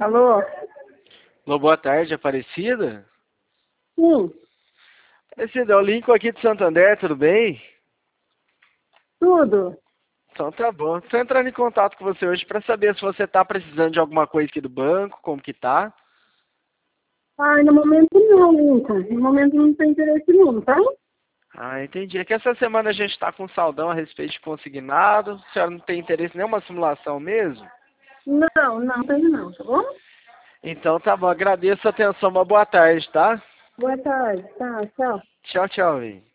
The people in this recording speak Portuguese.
Alô? Alô, boa tarde, Aparecida? Sim, Aparecida, é o Lincoln aqui de Santander, tudo bem? tudo. Então tá bom. Estou entrando em contato com você hoje para saber se você está precisando de alguma coisa aqui do banco, como que tá. Ai, no momento não, Lincoln. No momento não tem interesse não, tá? Ah, entendi. É que essa semana a gente está com saldão a respeito de consignado. A senhora não tem interesse em nenhuma simulação mesmo? Não tenho não, tá bom? Então tá bom, agradeço a atenção, uma boa tarde, tá? Boa tarde, tá, tchau. Tchau, tchau, velho.